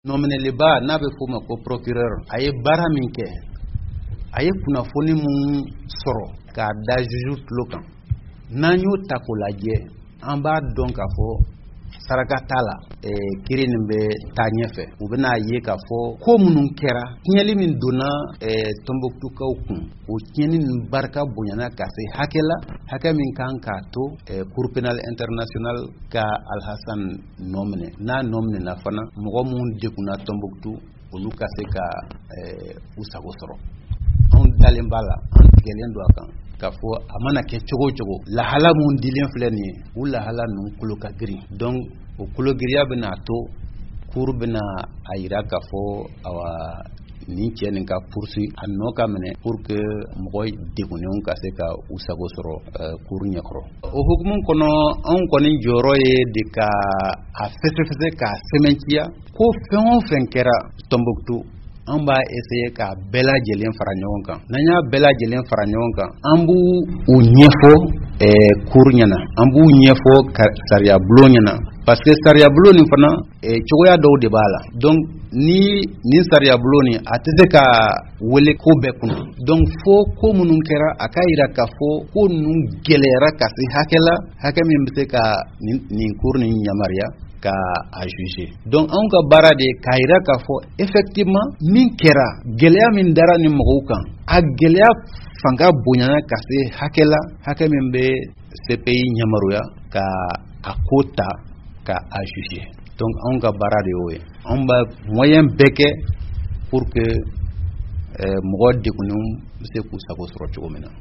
nominellement n'a bɛ f'o ma ko procureur a ye baara min kɛ a ye kunnafoni mun sɔrɔ k'a da juge tulo kan n'an y'o ta k'o lajɛ an b'a dɔn k'a fɔ saraka t'a la kiiri nin bɛ taa ɲɛfɛ u bɛna ye k'a fɔ ko minnu kɛra tiɲɛli min donna Tombouctukaw kun o tiɲɛni nin barika bonyana ka se hakɛ la hakɛ min kan k'a to Cour pénale internationale ka Alhassane nɔ minɛ n'a nɔ minɛna fana mɔgɔ minnu degunna Tombouctou olu ka se ka u sago sɔrɔ anw dalen b'a la an tigɛlen don a kan k'a fɔ a mana kɛ cogo o cogo lahala mun dilen filɛ nin ye u lahala ninnu kolo ka girin donc o kologiriya bɛna to cour bɛna a yira k'a fɔ awa nin cɛ nin ka poursuit a nɔ ka minɛ pour que mɔgɔ degunnenw ka se ka u sago sɔrɔ cour ɲɛkɔrɔ o hukumu kɔnɔ anw kɔni jɔyɔrɔ ye de ka a fɛsɛfɛsɛ k'a sɛmɛntiya ko fɛn o fɛn kɛra Tombouctou an b'a essayer ka bɛɛ lajɛlen fara ɲɔgɔn kan n'an y'a bɛɛ lajɛlen fara ɲɔgɔn kan an b'u u ɲɛfɔ cour ɲɛna an b'u ɲɛfɔ sariya bulon ɲɛna parce que sariya bulon nin fana cogoya dɔw de b'a la donc ni sariya bulon nin a tɛ se ka wele ko bɛɛ kunna donc fo ko minnu kɛra a ka yira k'a fɔ ko ninnu gɛlɛyara ka se hakɛ la hakɛ min bɛ se ka nin cour nin yamaruya ka a juger donc anw ka baara de k'a yira k'a fɔ effectivement min kɛra gɛlɛya min dara ni mɔgɔw kan a gɛlɛya fanga bonyana ka se hakɛ la hakɛ min bɛ CPI ɲamaruya ka a ko ta ka a juger donc anw ka baara de y'o ye anw b'a moyen bɛɛ kɛ pour que mɔgɔ degunnenw bɛ se k'u sago sɔrɔ cogo min na